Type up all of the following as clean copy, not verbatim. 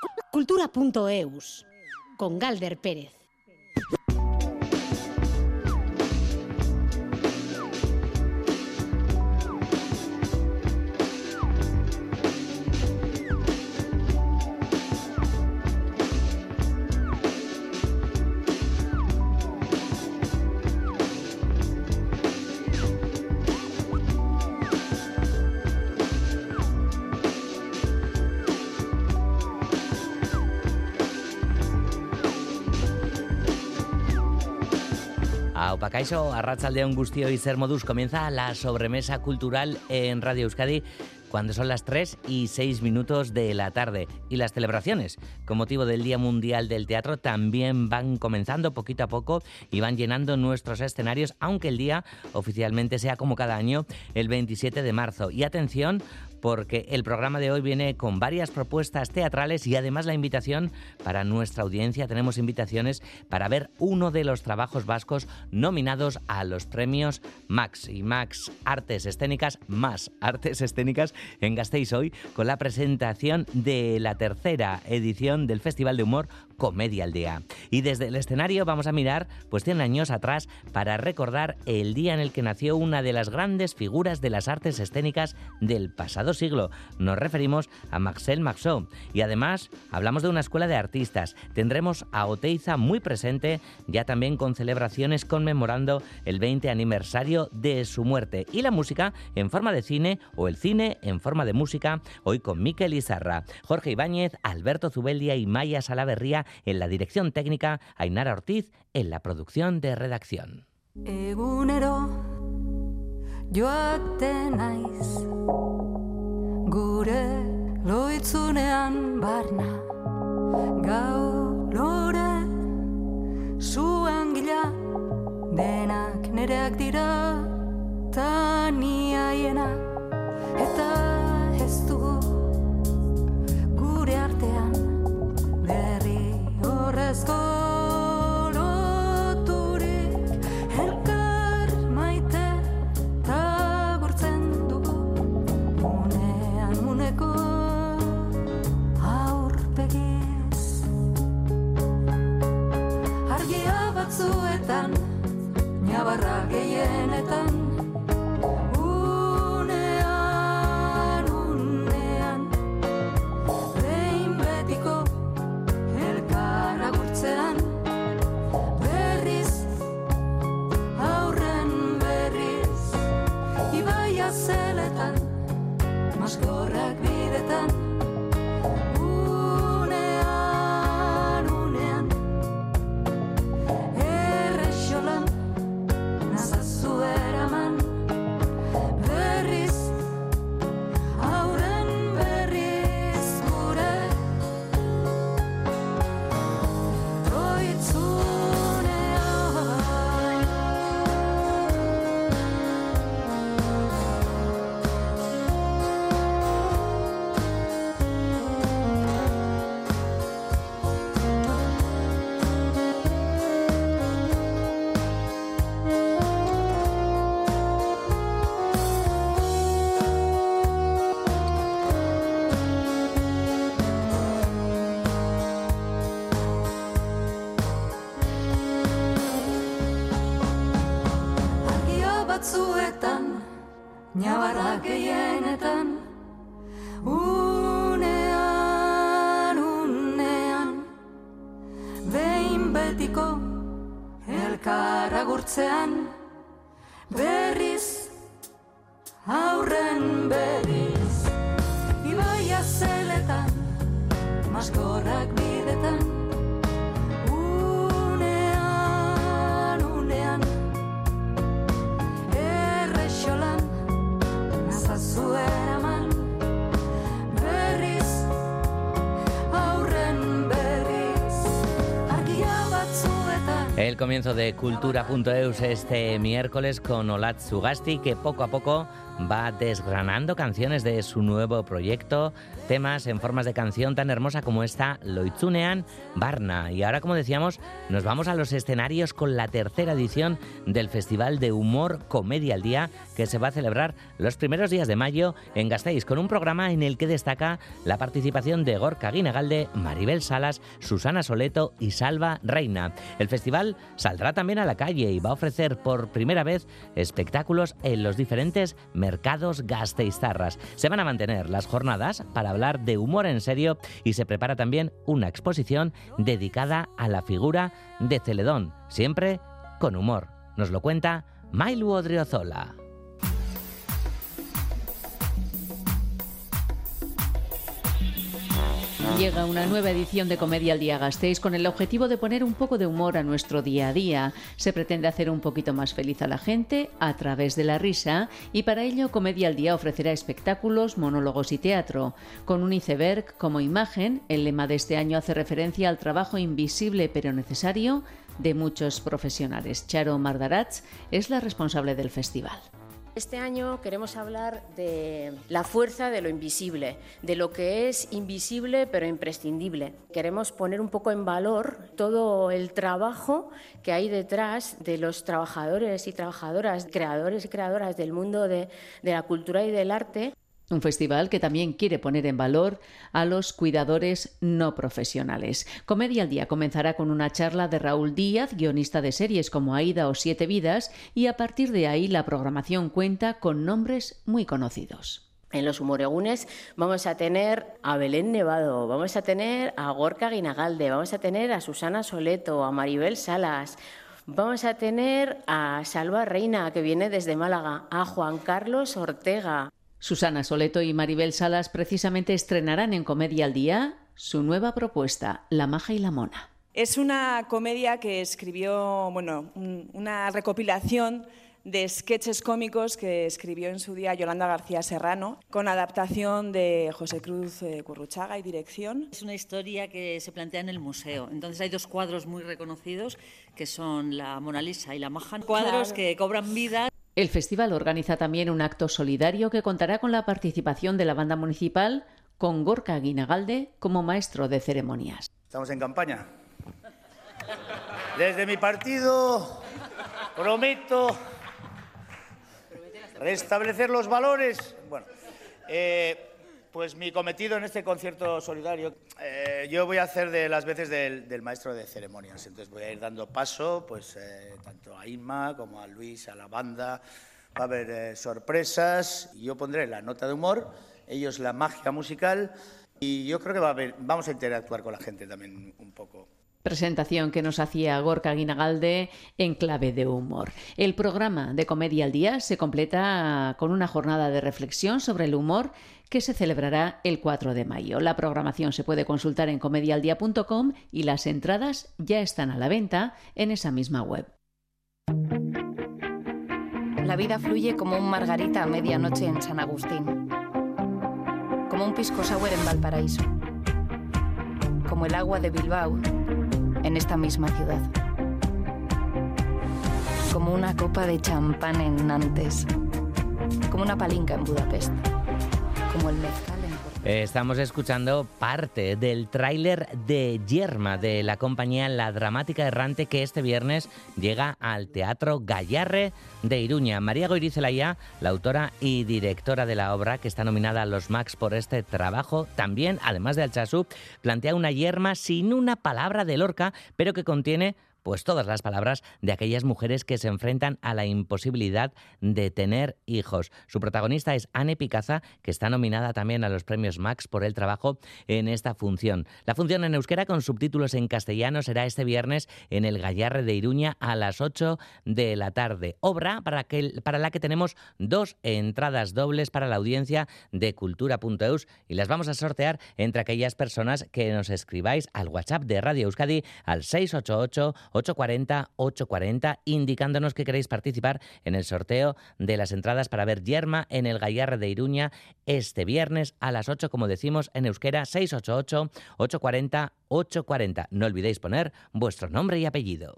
Cultura.eus, con Galder Pérez. Aupa kaixo, arratsaldeon guztioi zer moduz, comienza la sobremesa cultural en Radio Euskadi cuando son las 3:06 de la tarde. Y las celebraciones, con motivo del Día Mundial del Teatro, también van comenzando poquito a poco y van llenando nuestros escenarios, aunque el día oficialmente sea como cada año, el 27 de marzo. Y atención, porque el programa de hoy viene con varias propuestas teatrales y además la invitación para nuestra audiencia. Tenemos invitaciones para ver uno de los trabajos vascos nominados a los premios Max y Max Artes Escénicas, más Artes Escénicas en Gasteiz hoy, con la presentación de la tercera edición del Festival de Humor Comedia Aldea. Y desde el escenario vamos a mirar 100 años atrás para recordar el día en el que nació una de las grandes figuras de las artes escénicas del pasado siglo. Nos referimos a Marcel Marceau. Y además hablamos de una escuela de artistas. Tendremos a Oteiza muy presente, ya también con celebraciones conmemorando el 20 aniversario de su muerte. Y la música en forma de cine o el cine en forma de música, hoy con Mikel Izarra, Jorge Ibáñez, Alberto Zubeldia y Maya Salaverría en la dirección técnica, Ainara Ortiz en la producción de redacción. Egunero joaten naiz gure loitzunean barna gau lore zuen gila denak nereak dira taniaiena eta ez dugu gure artean berri horrezko loturik elkar maite ta gurtzen dugu unean uneko aurpegiz argia batzuetan ñabarra gehienetan maskorrak bidetan unean erresolan nazazu eraman berriz aurren berriz gure batzuetan ñabarra gehienetan unean behin betiko elkar agurtzean berriz aurren berriz ibaia zeletan maskorrak bidetan El comienzo de Cultura.eus este miércoles con Olatz Ugasti, que poco a poco va desgranando canciones de su nuevo proyecto, temas en formas de canción tan hermosa como esta, Loitzunean Barna. Y ahora, como decíamos, nos vamos a los escenarios con la tercera edición del Festival de Humor Comedia al Día, que se va a celebrar los primeros días de mayo en Gasteiz, con un programa en el que destaca la participación de Gorka Guinagalde, Maribel Salas, Susana Soleto y Salva Reina. El festival saldrá también a la calle y va a ofrecer por primera vez espectáculos en los diferentes mercados gasteiztarras. Se van a mantener las jornadas para hablar de humor en serio y se prepara también una exposición dedicada a la figura de Celedón, siempre con humor. Nos lo cuenta Mailu Odriozola. Llega una nueva edición de Comedia al Día Gasteiz con el objetivo de poner un poco de humor a nuestro día a día. Se pretende hacer un poquito más feliz a la gente a través de la risa y para ello Comedia al Día ofrecerá espectáculos, monólogos y teatro. Con un iceberg como imagen, el lema de este año hace referencia al trabajo invisible pero necesario de muchos profesionales. Charo Mardarats es la responsable del festival. Este año queremos hablar de la fuerza de lo invisible, de lo que es invisible pero imprescindible. Queremos poner un poco en valor todo el trabajo que hay detrás de los trabajadores y trabajadoras, creadores y creadoras del mundo de la cultura y del arte. Un festival que también quiere poner en valor a los cuidadores no profesionales. Comedia al Día comenzará con una charla de Raúl Díaz, guionista de series como Aida o Siete Vidas, y a partir de ahí la programación cuenta con nombres muy conocidos. En los humoregunes vamos a tener a Belén Nevado, vamos a tener a Gorka Guinagalde, vamos a tener a Susana Soleto, a Maribel Salas. Vamos a tener a Salva Reina, que viene desde Málaga, a Juan Carlos Ortega. Susana Soleto y Maribel Salas precisamente estrenarán en Comedia al Día su nueva propuesta, La Maja y la Mona. Es una comedia que escribió, una recopilación de sketches cómicos que escribió en su día Yolanda García Serrano, con adaptación de José Cruz Curruchaga y dirección. Es una historia que se plantea en el museo. Entonces hay dos cuadros muy reconocidos que son la Mona Lisa y la Maja, cuadros que cobran vida. El festival organiza también un acto solidario que contará con la participación de la banda municipal, con Gorka Guinagalde como maestro de ceremonias. Estamos en campaña. Desde mi partido prometo restablecer los valores. Bueno, pues mi cometido en este concierto solidario, yo voy a hacer de las veces del maestro de ceremonias. Entonces voy a ir dando paso, pues tanto a Inma como a Luis, a la banda. Va a haber sorpresas. Yo pondré la nota de humor, ellos la magia musical, y yo creo que vamos a interactuar con la gente también un poco. Presentación que nos hacía Gorka Guinagalde en clave de humor. El programa de Comedia al Día se completa con una jornada de reflexión sobre el humor que se celebrará el 4 de mayo. La programación se puede consultar en comedialdía.com y las entradas ya están a la venta en esa misma web. La vida fluye como un margarita a medianoche en San Agustín, como un pisco sour en Valparaíso, como el agua de Bilbao en esta misma ciudad, como una copa de champán en Nantes, como una palinca en Budapest, como el mezcal en Portugal. Estamos escuchando parte del tráiler de Yerma, de la compañía La Dramática Errante, que este viernes llega al Teatro Gayarre de Iruña. María Goirizelaya, la autora y directora de la obra, que está nominada a los Max por este trabajo, también, además de Altsasú, plantea una Yerma sin una palabra de Lorca, pero que contiene pues todas las palabras de aquellas mujeres que se enfrentan a la imposibilidad de tener hijos. Su protagonista es Ane Picaza, que está nominada también a los premios Max por el trabajo en esta función. La función en euskera con subtítulos en castellano será este viernes en el Gayarre de Iruña a las 8 de la tarde. Obra para la que tenemos 2 entradas dobles para la audiencia de cultura.eus y las vamos a sortear entre aquellas personas que nos escribáis al WhatsApp de Radio Euskadi al 688-840-840, indicándonos que queréis participar en el sorteo de las entradas para ver Yerma en el Gayarre de Iruña este viernes a las 8, como decimos en euskera, 688-840-840. No olvidéis poner vuestro nombre y apellido.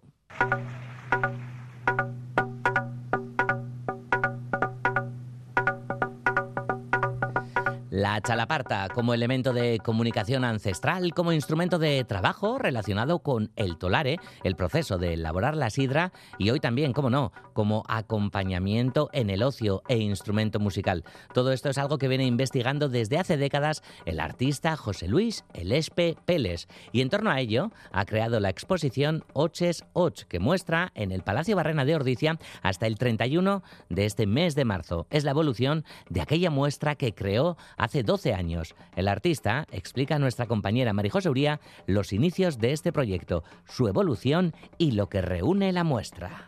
La chalaparta como elemento de comunicación ancestral, como instrumento de trabajo relacionado con el tolare, el proceso de elaborar la sidra, y hoy también, cómo no, como acompañamiento en el ocio e instrumento musical. Todo esto es algo que viene investigando desde hace décadas el artista José Luis Elespe Peles, y en torno a ello ha creado la exposición Oches Och, que muestra en el Palacio Barrena de Ordizia hasta el 31 de este mes de marzo. Es la evolución de aquella muestra que creó hace 12 años. El artista explica a nuestra compañera Marijose Uría los inicios de este proyecto, su evolución y lo que reúne la muestra.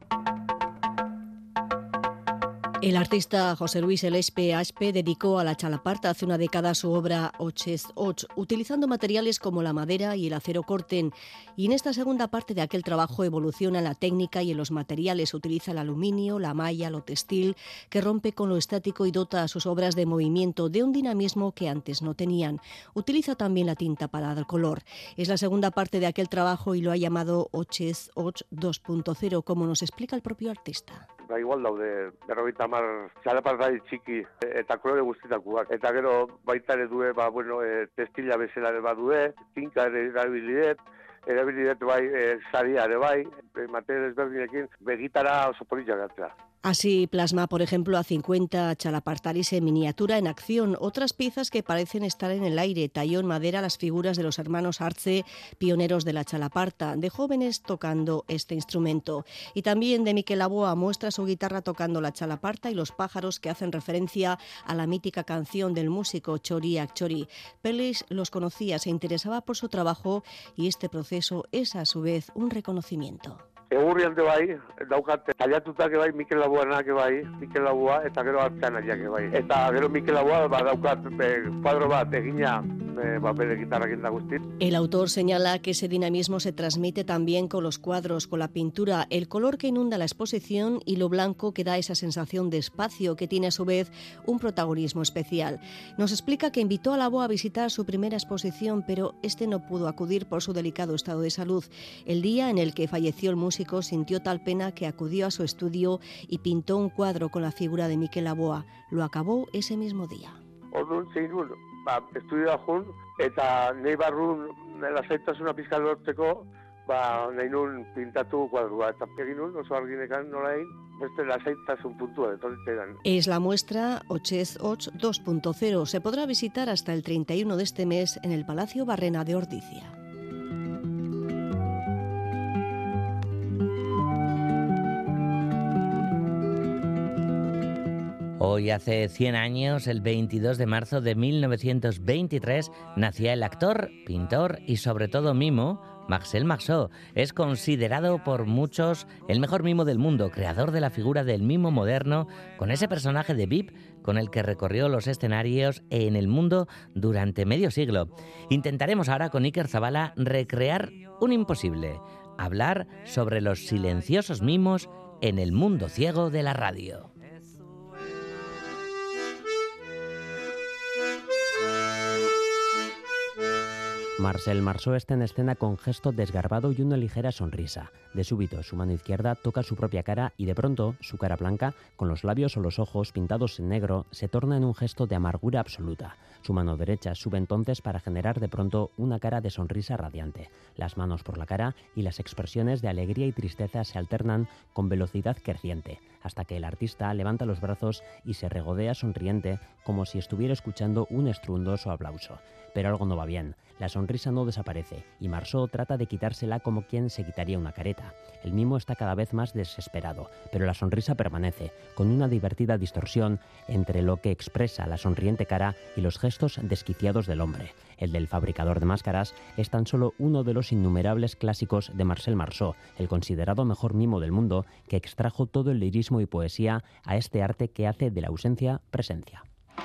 El artista José Luis Elespe Aspe dedicó a la chalaparta hace una década su obra Oches Och, utilizando materiales como la madera y el acero corten. Y en esta segunda parte de aquel trabajo evoluciona la técnica y en los materiales utiliza el aluminio, la malla, lo textil, que rompe con lo estático y dota a sus obras de movimiento, de un dinamismo que antes no tenían. Utiliza también la tinta para dar color. Es la segunda parte de aquel trabajo y lo ha llamado Oches Och 2.0, como nos explica el propio artista. Igual daude 50 txalaparta txiki eta kolore guztitakoak. Eta gero baita ere due, textila bezala ere badue, tinka ere erabilidet bai, saria ere bai, material ezberdinekin begitara oso polita gatzea. Así plasma, por ejemplo, a 50 chalapartaris en miniatura en acción, otras piezas que parecen estar en el aire. Talló en madera las figuras de los hermanos Arce, pioneros de la chalaparta, de jóvenes tocando este instrumento. Y también de Miquel Laboa muestra su guitarra tocando la chalaparta y los pájaros, que hacen referencia a la mítica canción del músico Txoriak Txori. Peles los conocía, se interesaba por su trabajo y este proceso es a su vez un reconocimiento. Egurrian bai, daukate tallatutak bai, Mikel Laboanak bai, Mikel Laboa, eta gero Artzanaiak bai. Eta gero Mikel Laboa daukat kuadro bat egina bere gitarrakin da guztit. El autor señala que ese dinamismo se transmite también con los cuadros, con la pintura, el color que inunda la exposición y lo blanco que da esa sensación de espacio que tiene a su vez un protagonismo especial. Nos explica que invitó a Laboa a visitar su primera exposición, pero este no pudo acudir por su delicado estado de salud. El día en el que falleció el músico sintió tal pena que acudió a su estudio y pintó un cuadro con la figura de Miquel Laboa. Lo acabó ese mismo día. Orduan zein nuen, estudioa jun, eta nahi barrun lasaitasuna pizka lortzeko, nahi nuen pintatu kuadrua, eta egin nuen oso arginekan nola egin, beste lasaitasun puntua detorritzean. Es la muestra Oches Och 2.0. Se podrá visitar hasta el 31 de este mes en el Palacio Barrena de Ordizia. Hoy hace 100 años, el 22 de marzo de 1923, nacía el actor, pintor y sobre todo mimo, Marcel Marceau. Es considerado por muchos el mejor mimo del mundo, creador de la figura del mimo moderno, con ese personaje de VIP con el que recorrió los escenarios en el mundo durante medio siglo. Intentaremos ahora con Iker Zabala recrear un imposible, hablar sobre los silenciosos mimos en el mundo ciego de la radio. Marcel Marceau está en escena con gesto desgarbado y una ligera sonrisa. De súbito, su mano izquierda toca su propia cara y de pronto, su cara blanca, con los labios o los ojos pintados en negro, se torna en un gesto de amargura absoluta. Su mano derecha sube entonces para generar de pronto una cara de sonrisa radiante. Las manos por la cara y las expresiones de alegría y tristeza se alternan con velocidad creciente, hasta que el artista levanta los brazos y se regodea sonriente como si estuviera escuchando un estruendoso aplauso. Pero algo no va bien. La sonrisa no desaparece y Marceau trata de quitársela como quien se quitaría una careta. El mimo está cada vez más desesperado, pero la sonrisa permanece, con una divertida distorsión entre lo que expresa la sonriente cara y los gestos desquiciados del hombre. El del fabricador de máscaras es tan solo uno de los innumerables clásicos de Marcel Marceau, el considerado mejor mimo del mundo, que extrajo todo el lirismo y poesía a este arte que hace de la ausencia presencia.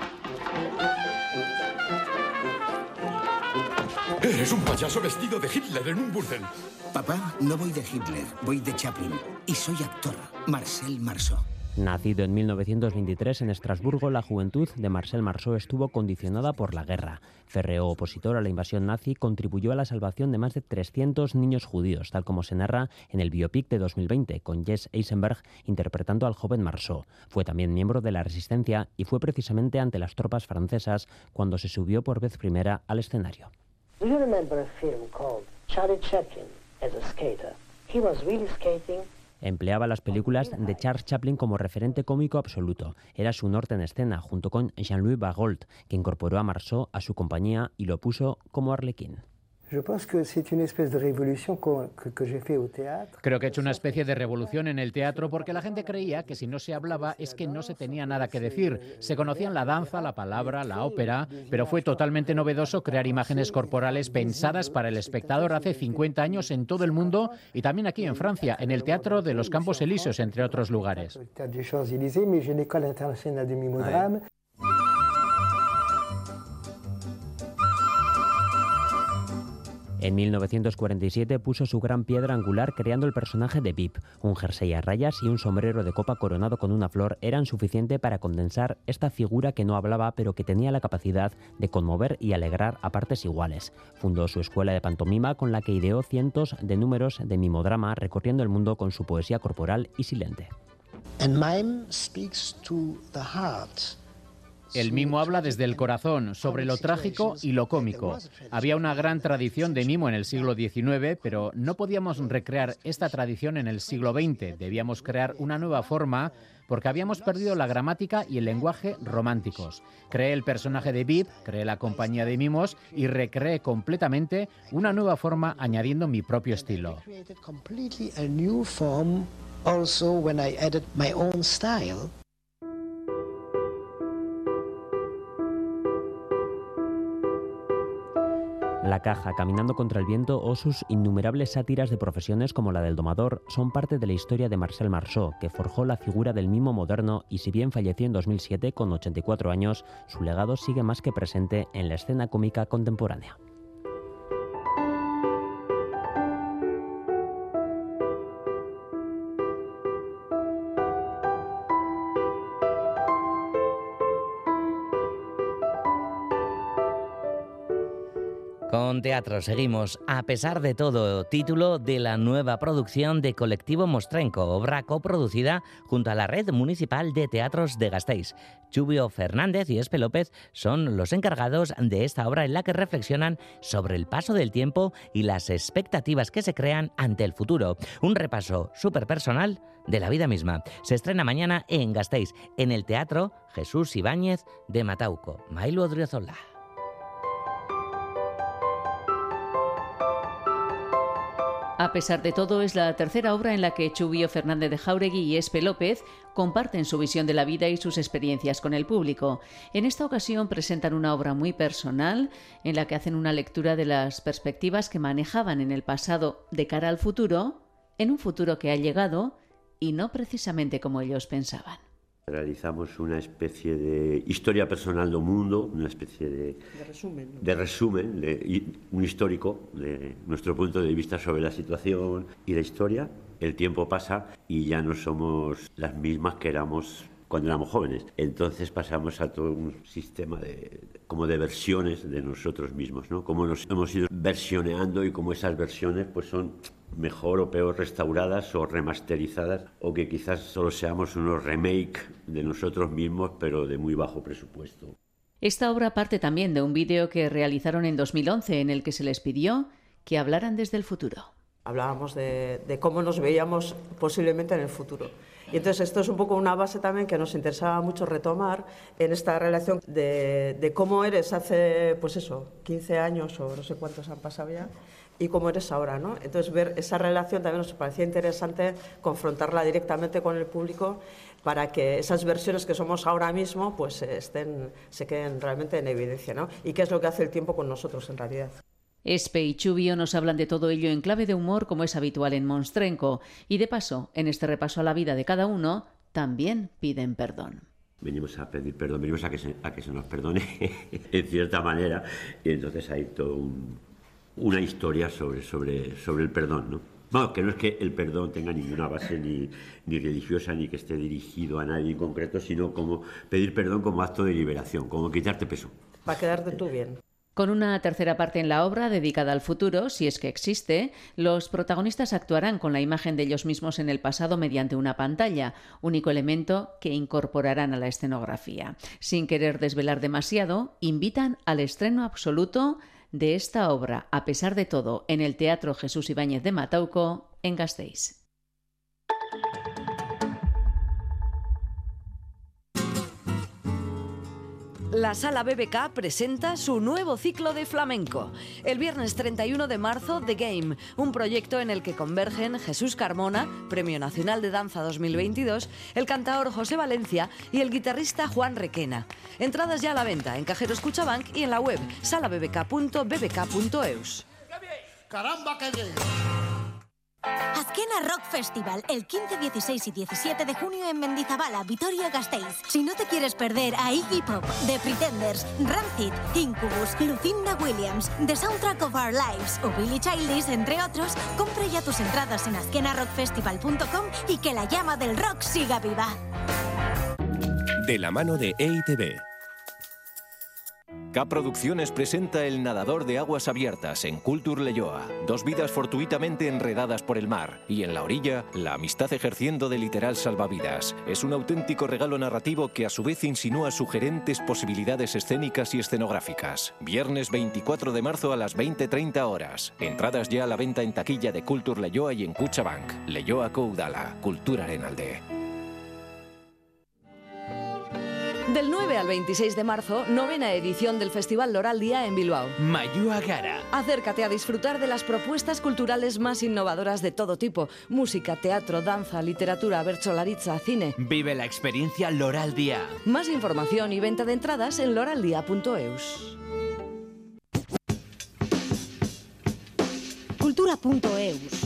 Eres un payaso vestido de Hitler en un burdel. Papá, no voy de Hitler, voy de Chaplin. Y soy actor, Marcel Marceau. Nacido en 1923 en Estrasburgo, la juventud de Marcel Marceau estuvo condicionada por la guerra. Férreo opositor a la invasión nazi, contribuyó a la salvación de más de 300 niños judíos, tal como se narra en el biopic de 2020, con Jesse Eisenberg interpretando al joven Marceau. Fue también miembro de la Resistencia y fue precisamente ante las tropas francesas cuando se subió por vez primera al escenario. Do you remember a film called Charlie Chaplin as a skater? He was really skating. Empleaba las películas de Charles Chaplin como referente cómico absoluto. Era su norte en escena, junto con Jean-Louis Barrault, que incorporó a Marceau a su compañía y lo puso como Arlequín. Creo que he hecho una especie de revolución en el teatro porque la gente creía que si no se hablaba es que no se tenía nada que decir. Se conocían la danza, la palabra, la ópera, pero fue totalmente novedoso crear imágenes corporales pensadas para el espectador hace 50 años en todo el mundo y también aquí en Francia, en el Teatro de los Campos Elíseos, entre otros lugares. En 1947 puso su gran piedra angular creando el personaje de Bip. Un jersey a rayas y un sombrero de copa coronado con una flor eran suficiente para condensar esta figura que no hablaba pero que tenía la capacidad de conmover y alegrar a partes iguales. Fundó su escuela de pantomima con la que ideó cientos de números de mimodrama recorriendo el mundo con su poesía corporal y silente. And mime speaks to the heart. El mimo habla desde el corazón, sobre lo trágico y lo cómico. Había una gran tradición de mimo en el siglo XIX, pero no podíamos recrear esta tradición en el siglo XX. Debíamos crear una nueva forma porque habíamos perdido la gramática y el lenguaje románticos. Creé el personaje de Bip, creé la compañía de mimos y recreé completamente una nueva forma añadiendo mi propio estilo. La caja, Caminando contra el viento o sus innumerables sátiras de profesiones como la del domador son parte de la historia de Marcel Marceau, que forjó la figura del mimo moderno y si bien falleció en 2007 con 84 años, su legado sigue más que presente en la escena cómica contemporánea. Con teatro seguimos, a pesar de todo, título de la nueva producción de Colectivo Mostrenco, obra coproducida junto a la Red Municipal de Teatros de Gasteiz. Chubio Fernández y Espe López son los encargados de esta obra en la que reflexionan sobre el paso del tiempo y las expectativas que se crean ante el futuro. Un repaso súper personal de la vida misma. Se estrena mañana en Gasteiz, en el Teatro Jesús Ibáñez de Matauco. Mailu Odriozola. A pesar de todo, es la tercera obra en la que Chubio Fernández de Jáuregui y Espe López comparten su visión de la vida y sus experiencias con el público. En esta ocasión presentan una obra muy personal en la que hacen una lectura de las perspectivas que manejaban en el pasado de cara al futuro, en un futuro que ha llegado y no precisamente como ellos pensaban. Realizamos una especie de historia personal do mundo, una especie de resumen, un histórico de nuestro punto de vista sobre la situación y la historia. El tiempo pasa y ya no somos las mismas que éramos cuando éramos jóvenes. Entonces pasamos a todo un sistema como de versiones de nosotros mismos, ¿no? Cómo nos hemos ido versioneando y cómo esas versiones pues son mejor o peor restauradas o remasterizadas, o que quizás solo seamos unos remake de nosotros mismos, pero de muy bajo presupuesto. Esta obra parte también de un vídeo que realizaron en 2011 en el que se les pidió que hablaran desde el futuro. Hablábamos de cómo nos veíamos posiblemente en el futuro. Y entonces esto es un poco una base también que nos interesaba mucho retomar en esta relación de cómo eres hace, pues eso, 15 años o no sé cuántos han pasado ya, y cómo eres ahora, ¿no? Entonces ver esa relación también nos parecía interesante confrontarla directamente con el público para que esas versiones que somos ahora mismo pues se queden realmente en evidencia, ¿no? Y qué es lo que hace el tiempo con nosotros en realidad. Espe y Chubio nos hablan de todo ello en clave de humor, como es habitual en Mostrenco, y de paso, en este repaso a la vida de cada uno, también piden perdón. Venimos a pedir perdón, venimos a que se nos perdone en cierta manera, y entonces hay toda una historia sobre el perdón, ¿no? Bueno, que no es que el perdón tenga ninguna base ni religiosa ni que esté dirigido a nadie en concreto, sino como pedir perdón como acto de liberación, como quitarte peso. Para quedarte tú bien. Con una tercera parte en la obra dedicada al futuro, si es que existe, los protagonistas actuarán con la imagen de ellos mismos en el pasado mediante una pantalla, único elemento que incorporarán a la escenografía. Sin querer desvelar demasiado, invitan al estreno absoluto de esta obra, a pesar de todo, en el Teatro Jesús Ibáñez de Matauco, en Gasteiz. La Sala BBK presenta su nuevo ciclo de flamenco. El viernes 31 de marzo, The Game, un proyecto en el que convergen Jesús Carmona, Premio Nacional de Danza 2022, el cantaor José Valencia y el guitarrista Juan Requena. Entradas ya a la venta en Cajeros Cuchabank y en la web salabbk.bbk.eus. ¡Caramba, qué bien! Azkena Rock Festival, el 15, 16 y 17 de junio en Mendizabala, Vitoria-Gasteiz. Si no te quieres perder a Iggy Pop, The Pretenders, Rancid, Incubus, Lucinda Williams, The Soundtrack of Our Lives o Billie Eilish, entre otros, compra ya tus entradas en azkenarockfestival.com y que la llama del rock siga viva. De la mano de EITB. K Producciones presenta El nadador de aguas abiertas en Cultur Leioa. 2 vidas fortuitamente enredadas por el mar y en la orilla, la amistad ejerciendo de literal salvavidas. Es un auténtico regalo narrativo que a su vez insinúa sugerentes posibilidades escénicas y escenográficas. Viernes 24 de marzo a las 20:30 horas. Entradas ya a la venta en taquilla de Cultur Leioa y en Cuchabank. Leioako Udala, Kulturaren alde. Del 9 al 26 de marzo, 9ª edición del Festival Loraldia en Bilbao. Mayua Gara. Acércate a disfrutar de las propuestas culturales más innovadoras de todo tipo. Música, teatro, danza, literatura, bertsolaritza, cine. Vive la experiencia Loraldia. Más información y venta de entradas en loraldia.eus. Cultura.eus.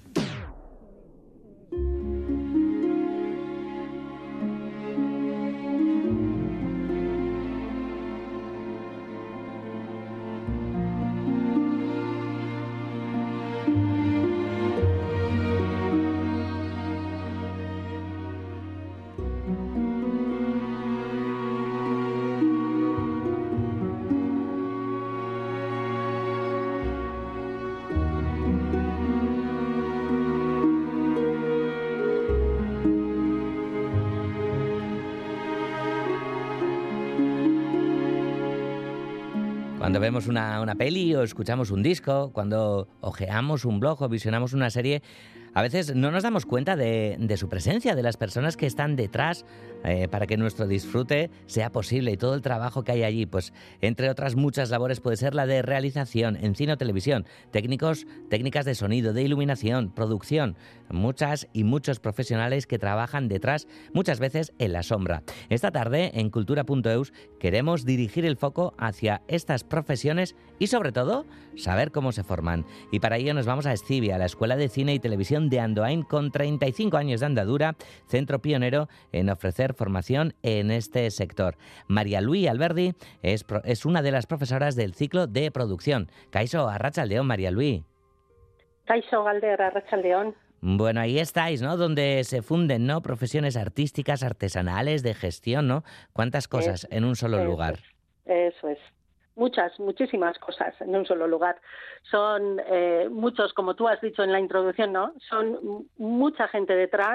Cuando vemos una peli o escuchamos un disco, cuando hojeamos un blog o visionamos una serie, a veces no nos damos cuenta de su presencia, de las personas que están detrás para que nuestro disfrute sea posible y todo el trabajo que hay allí. Pues entre otras muchas labores puede ser la de realización en cine o televisión, técnicas de sonido, de iluminación, producción, muchas y muchos profesionales que trabajan detrás, muchas veces en la sombra. Esta tarde en Cultura.eus queremos dirigir el foco hacia estas profesiones y sobre todo saber cómo se forman. Y para ello nos vamos a Escivia, la Escuela de Cine y Televisión de Andoain, con 35 años de andadura, centro pionero en ofrecer formación en este sector. María Luí Alberdi es una de las profesoras del ciclo de producción. Kaixo, arratsaldeon, María Luí. Kaixo, Galder, arratsaldeon. Bueno, ahí estáis, ¿no? Donde se funden, ¿no? Profesiones artísticas, artesanales, de gestión, ¿no? ¿Cuántas cosas en un solo lugar? Eso es. Muchísimas cosas en un solo lugar. Son muchos, como tú has dicho en la introducción, ¿no? Son mucha gente detrás,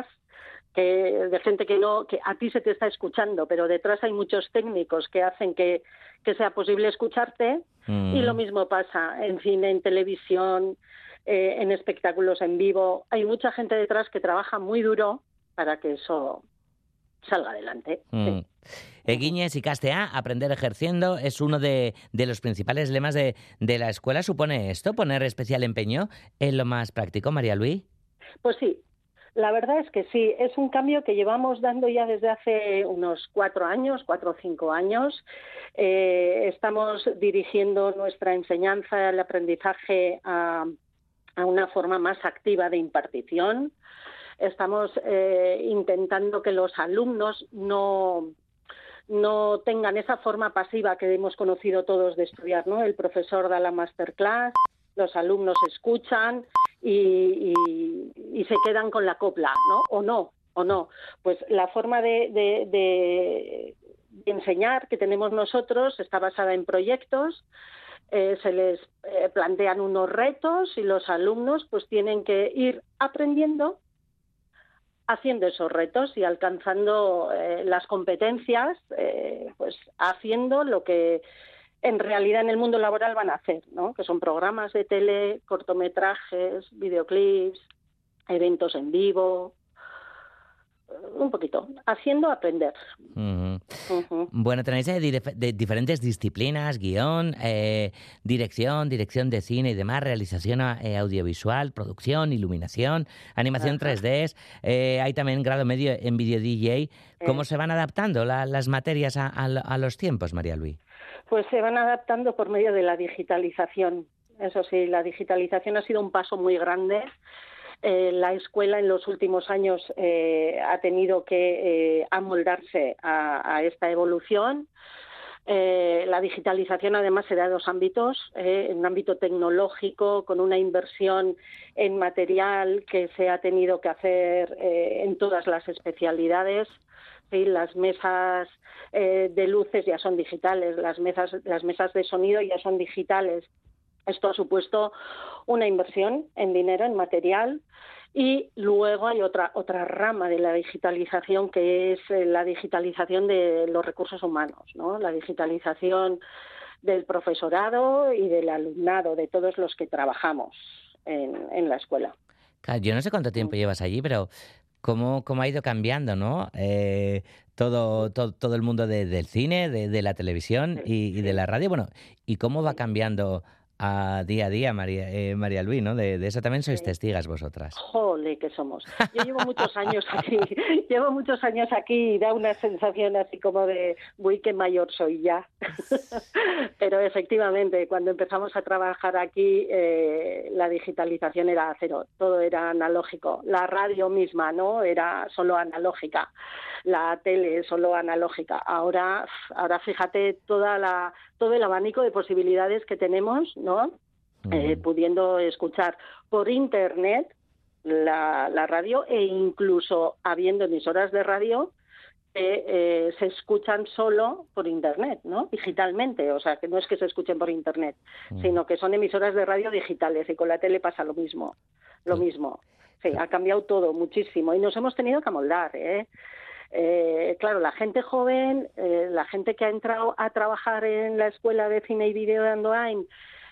de gente que a ti se te está escuchando, pero detrás hay muchos técnicos que hacen que sea posible escucharte. Y lo mismo pasa en cine, en televisión, en espectáculos en vivo. Hay mucha gente detrás que trabaja muy duro para que eso salga adelante. Sí. Eginez ikastea, aprender ejerciendo, es uno de los principales lemas de la escuela. ¿Supone esto, poner especial empeño en lo más práctico, María Luí? Pues sí, la verdad es que sí. Es un cambio que llevamos dando ya desde hace unos 4 o 5 años. Estamos dirigiendo nuestra enseñanza, el aprendizaje a una forma más activa de impartición. Estamos intentando que los alumnos no tengan esa forma pasiva que hemos conocido todos de estudiar, ¿no? El profesor da la masterclass, los alumnos escuchan y se quedan con la copla, ¿no? O no. Pues la forma de enseñar que tenemos nosotros está basada en proyectos. Se les plantean unos retos y los alumnos pues tienen que ir aprendiendo haciendo esos retos y alcanzando las competencias, pues haciendo lo que en realidad en el mundo laboral van a hacer, ¿no? Que son programas de tele, cortometrajes, videoclips, eventos en vivo, un poquito, haciendo aprender. Bueno, tenéis de diferentes disciplinas, guión, dirección de cine y demás, realización audiovisual, producción, iluminación, animación 3D, hay también grado medio en video DJ. ¿Cómo se van adaptando las materias a los tiempos, María Luis? Pues se van adaptando por medio de la digitalización. Eso sí, la digitalización ha sido un paso muy grande. La escuela en los últimos años ha tenido que amoldarse a esta evolución. La digitalización además se da en dos ámbitos, en un ámbito tecnológico con una inversión en material que se ha tenido que hacer en todas las especialidades. Sí, las mesas de luces ya son digitales, las mesas de sonido ya son digitales. Esto ha supuesto una inversión en dinero, en material, y luego hay otra rama de la digitalización que es la digitalización de los recursos humanos, ¿no? La digitalización del profesorado y del alumnado, de todos los que trabajamos en la escuela. Claro, yo no sé cuánto tiempo llevas allí, pero cómo ha ido cambiando, ¿no? Todo el mundo del cine, de la televisión y de la radio, bueno, y cómo va cambiando a día, María Luis, ¿no? De eso también sois testigas vosotras. ¡Jole, que somos! Yo llevo muchos años aquí y da una sensación así como de, uy, qué mayor soy ya. Pero efectivamente, cuando empezamos a trabajar aquí, la digitalización era cero, todo era analógico. La radio misma, ¿no? Era solo analógica. La tele solo analógica. Ahora fíjate todo el abanico de posibilidades que tenemos, ¿no? Pudiendo escuchar por internet la radio e incluso habiendo emisoras de radio que se escuchan solo por internet, ¿no? Digitalmente, o sea, que no es que se escuchen por internet, sino que son emisoras de radio digitales y con la tele pasa lo mismo. Sí, ha cambiado todo muchísimo y nos hemos tenido que amoldar, claro, la gente joven, la gente que ha entrado a trabajar en la Escuela de Cine y Vídeo de Andoain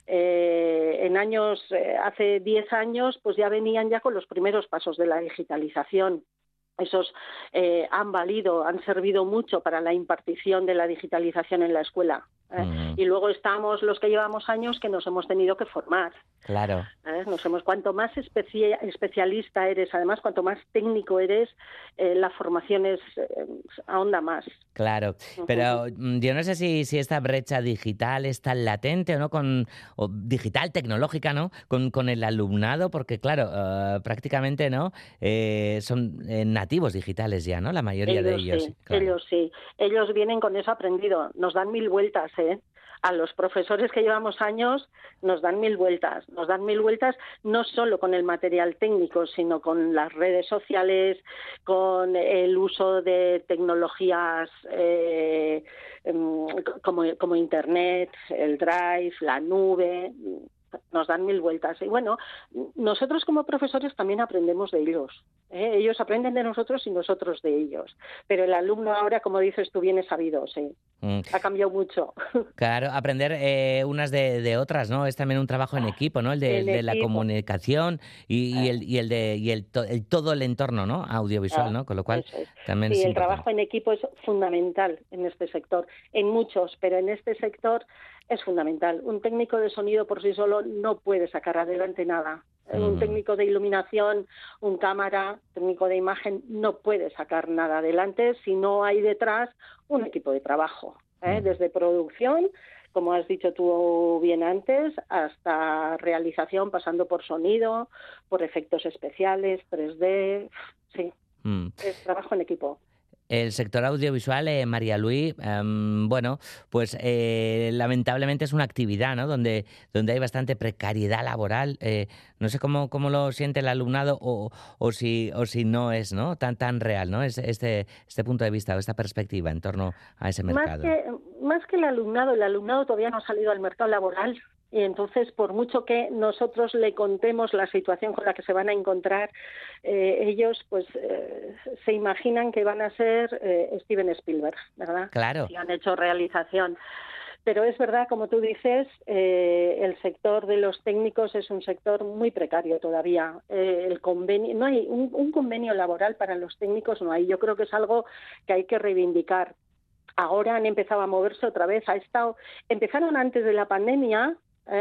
hace 10 años, pues ya venían ya con los primeros pasos de la digitalización. Esos han servido mucho para la impartición de la digitalización en la escuela. Y luego estamos los que llevamos años que nos hemos tenido que formar. Claro. Cuanto más especialista eres, además, cuanto más técnico eres, la formación ahonda más. Claro, pero yo no sé si esta brecha digital es tan latente o no, o digital, tecnológica, ¿no? Con el alumnado, porque claro, prácticamente, ¿no? Son nativos digitales ya, ¿no? La mayoría de ellos. Sí, claro. Ellos sí. Ellos vienen con eso aprendido. Nos dan 1000 vueltas, A los profesores que llevamos años nos dan 1000 vueltas. Nos dan 1000 vueltas no solo con el material técnico, sino con las redes sociales, con el uso de tecnologías como Internet, el Drive, la nube. Nos dan 1000 vueltas. Y bueno, nosotros como profesores también aprendemos de ellos. Ellos aprenden de nosotros y nosotros de ellos. Pero el alumno ahora, como dices tú, bien es sabido, sí. Ha cambiado mucho. Claro, aprender unas de otras, ¿no? Es también un trabajo en equipo, ¿no? El de la comunicación y todo el entorno, ¿no? Audiovisual, ¿no? Con lo cual también sí, es el importante. trabajo en equipo es fundamental en este sector. En muchos, pero en este sector es fundamental. Un técnico de sonido por sí solo no puede sacar adelante nada. Un técnico de iluminación, un cámara, técnico de imagen, no puede sacar nada adelante si no hay detrás un equipo de trabajo. Desde producción, como has dicho tú bien antes, hasta realización, pasando por sonido, por efectos especiales, 3D, sí. Es trabajo en equipo. El sector audiovisual, María Luis, bueno, pues lamentablemente es una actividad, ¿no? Donde hay bastante precariedad laboral. No sé cómo lo siente el alumnado o si no es, ¿no? tan real, ¿no? Es este punto de vista o esta perspectiva en torno a ese mercado. Más que el alumnado todavía no ha salido al mercado laboral. Y entonces, por mucho que nosotros le contemos la situación con la que se van a encontrar, ellos pues se imaginan que van a ser Steven Spielberg, ¿verdad? Claro. Si han hecho realización. Pero es verdad, como tú dices, el sector de los técnicos es un sector muy precario todavía. El convenio, no hay un convenio laboral para los técnicos, no hay. Yo creo que es algo que hay que reivindicar. Ahora han empezado a moverse otra vez. Empezaron antes de la pandemia.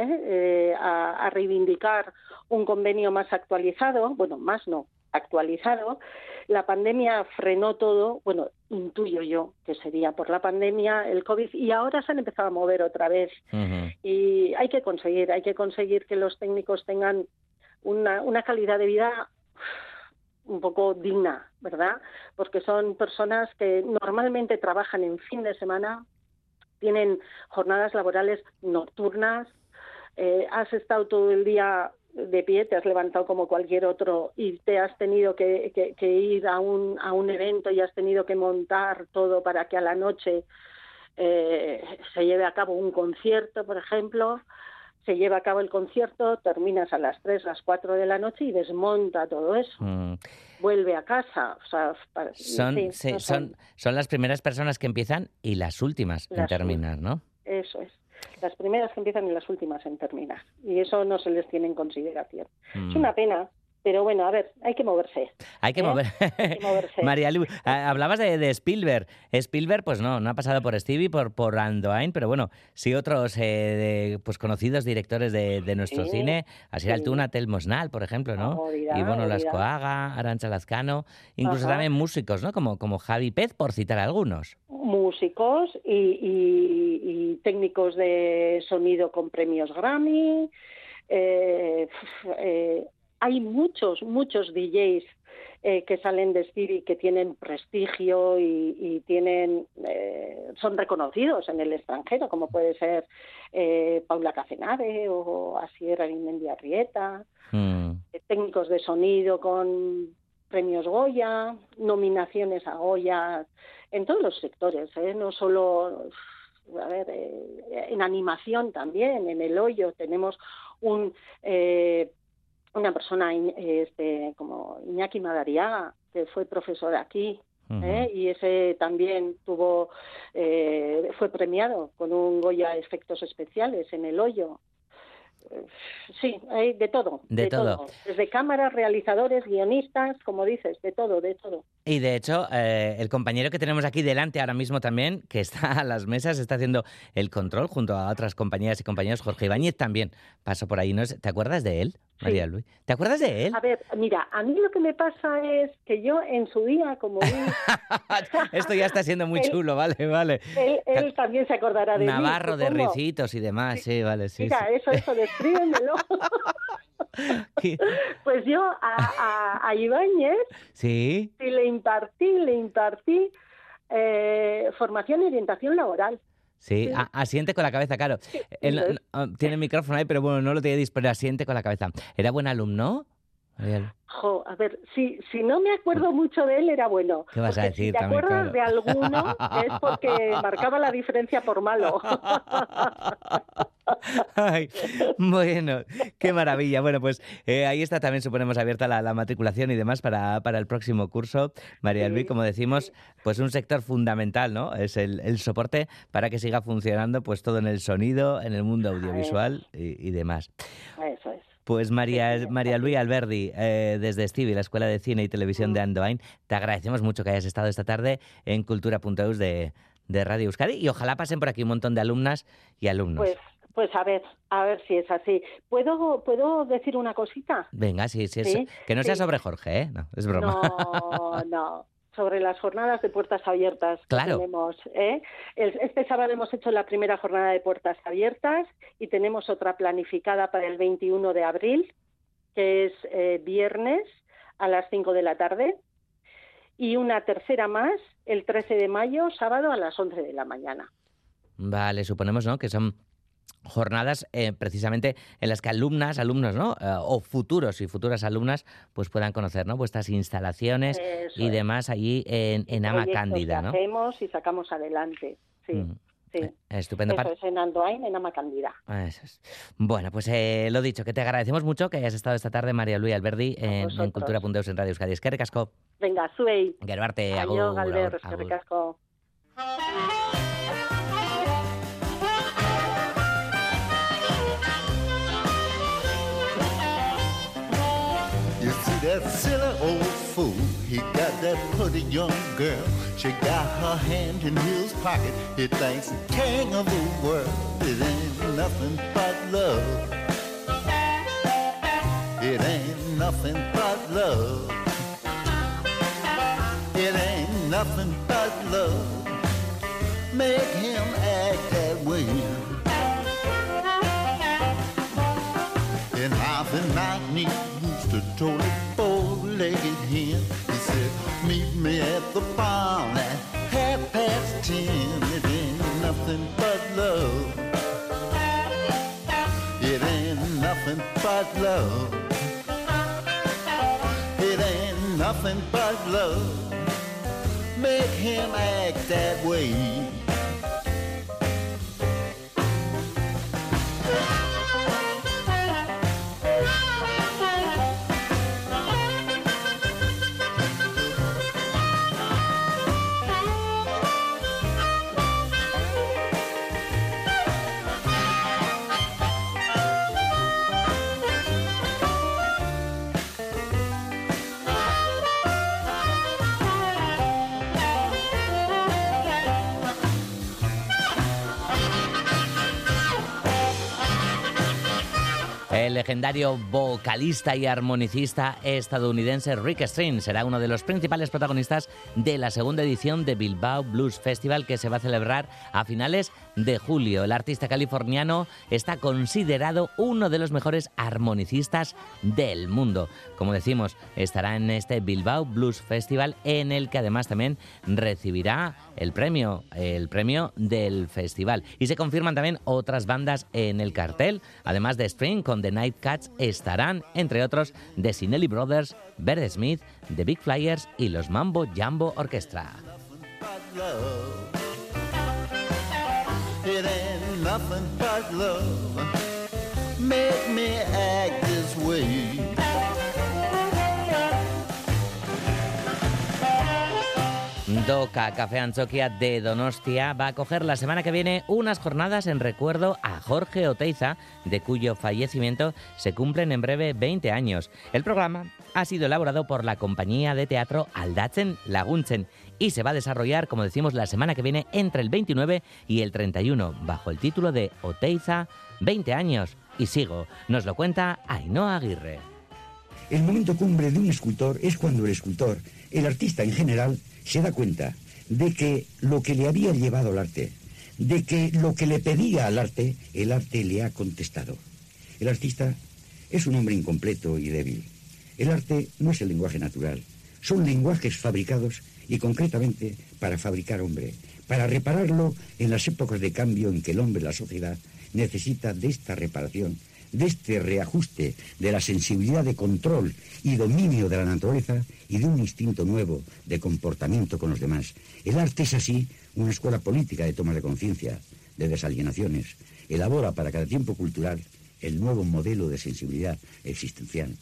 A reivindicar un convenio más actualizado, actualizado. La pandemia frenó todo, intuyo yo que sería por la pandemia, el COVID, y ahora se han empezado a mover otra vez. Uh-huh. Y hay que conseguir que los técnicos tengan una calidad de vida un poco digna, ¿verdad? Porque son personas que normalmente trabajan en fin de semana, tienen jornadas laborales nocturnas. Has estado todo el día de pie, te has levantado como cualquier otro y te has tenido que ir a un evento y has tenido que montar todo para que a la noche se lleve a cabo un concierto, por ejemplo. Se lleva a cabo el concierto, terminas a las 3, las 4 de la noche y desmonta todo eso. Vuelve a casa. O sea, son las primeras personas que empiezan y las últimas en terminar, ¿no? Eso es. Las primeras que empiezan y las últimas en terminar. Y eso no se les tiene en consideración. Es una pena, pero bueno, a ver, hay que moverse. Hay que moverse. María Lu, hablabas de Spielberg. Spielberg, pues no ha pasado por Stevie, por Andoain, pero bueno, sí otros pues conocidos directores de nuestro cine. Asier Altuna, Tel Mosnal, por ejemplo, ¿no? Ivonne Olascoaga, Arantxa Lazcano, incluso también músicos, ¿no? Como Javi Pez, por citar algunos. Músicos y técnicos de sonido con premios Grammy. Hay muchos DJs que salen de Stevie que tienen prestigio y son reconocidos en el extranjero, como puede ser Paula Cacenave o Asier Arimendiarrieta, técnicos de sonido con premios Goya, nominaciones a Goya, en todos los sectores, no solo, en animación también, en El Hoyo tenemos una persona como Iñaki Madariaga, que fue profesor aquí, y ese también fue premiado con un Goya Efectos Especiales en El Hoyo. Sí, hay de todo. De todo. Desde cámaras, realizadores, guionistas, como dices, de todo. Y de hecho, el compañero que tenemos aquí delante ahora mismo también, que está a las mesas, está haciendo el control junto a otras compañeras y compañeros, Jorge Ibáñez también pasó por ahí. ¿Te acuerdas de él, María Luis? ¿Te acuerdas de él? A ver, mira, a mí lo que me pasa es que yo en su día, como Esto ya está siendo muy chulo, vale. Él también se acordará de Navarro, de Ricitos y demás, sí, vale, sí. Mira, sí. eso, descríbemelo. Pues yo a Ibáñez sí le impartí formación y orientación laboral. Sí, asiente con la cabeza, claro. Él tiene el micrófono ahí, pero bueno, no lo tiene pero asiente con la cabeza. ¿Era buen alumno? A ver, si no me acuerdo mucho de él, era bueno. ¿Qué vas a decir? Si te acuerdas de alguno, es porque marcaba la diferencia por malo. Ay, bueno, qué maravilla. Bueno, pues ahí está también, suponemos, abierta la matriculación y demás para el próximo curso. María Luis, como decimos, pues un sector fundamental, ¿no? Es el soporte para que siga funcionando pues todo en el sonido, en el mundo audiovisual y demás. Eso es. Pues María Luis Alberdi, desde Stevie, la Escuela de Cine y Televisión de Andoain, te agradecemos mucho que hayas estado esta tarde en Cultura.eus de Radio Euskadi y ojalá pasen por aquí un montón de alumnas y alumnos. Pues a ver si es así. ¿Puedo decir una cosita? Venga, sí. Que no sea sobre Jorge, ¿eh? No, es broma. No. Sobre las jornadas de puertas abiertas que tenemos. Este sábado hemos hecho la primera jornada de puertas abiertas y tenemos otra planificada para el 21 de abril, que es viernes a las 5 de la tarde, y una tercera más el 13 de mayo, sábado a las 11 de la mañana. Vale, suponemos, ¿no?, que son jornadas precisamente en las que alumnos, ¿no?, o futuros y futuras alumnas pues puedan conocer, ¿no?, vuestras instalaciones. Eso y demás allí en Ama Cándida, ¿no? Hacemos y sacamos adelante, sí. Sí. Estupendo. Eso es en Andoain, en Ama Cándida. Eso es. Bueno, pues lo dicho, que te agradecemos mucho que hayas estado esta tarde, María Luis Alberdi, en Cultura.eus en Radio Euskadi. Eskerrik asko. Venga, zuei. Gero arte, agur. Aio, Galder, eskerrik asko. You see that silly old fool, he got that pretty young girl. She got her hand in his pocket. He thinks the king of the world. It ain't nothing but love. It ain't nothing but love. It ain't nothing but love. Make him act that way. And I've been out to told a four-legged hen. He said, meet me at the barn at 10:30. It ain't nothing but love. It ain't nothing but love. It ain't nothing but love. Make him act that way. El legendario vocalista y armonicista estadounidense Rick String será uno de los principales protagonistas de la segunda edición de Bilbao Blues Festival, que se va a celebrar a finales de julio. El artista californiano está considerado uno de los mejores armonicistas del mundo. Como decimos, estará en este Bilbao Blues Festival, en el que además también recibirá el premio del festival. Y se confirman también otras bandas en el cartel. Además de String, con The Nightcats estarán, entre otros, The Sinelli Brothers, Bird Smith, The Big Flyers y los Mambo Jambo Orchestra. It ain't nothing but love. Make me act this way. Doca Café Antzoquia de Donostia va a acoger la semana que viene unas jornadas en recuerdo a Jorge Oteiza, de cuyo fallecimiento se cumplen en breve 20 años. El programa ha sido elaborado por la compañía de teatro Aldatzen Laguntzen y se va a desarrollar, como decimos, la semana que viene entre el 29 y el 31, bajo el título de Oteiza, 20 años y sigo. Nos lo cuenta Ainhoa Aguirre. El momento cumbre de un escultor es cuando el escultor, el artista en general, se da cuenta de que lo que le había llevado al arte, de que lo que le pedía al arte, el arte le ha contestado. El artista es un hombre incompleto y débil. El arte no es el lenguaje natural, son lenguajes fabricados y concretamente para fabricar hombre, para repararlo en las épocas de cambio en que el hombre, la sociedad, necesita de esta reparación, de este reajuste de la sensibilidad de control y dominio de la naturaleza y de un instinto nuevo de comportamiento con los demás. El arte es así una escuela política de toma de conciencia, de desalienaciones. Elabora para cada tiempo cultural el nuevo modelo de sensibilidad existencial.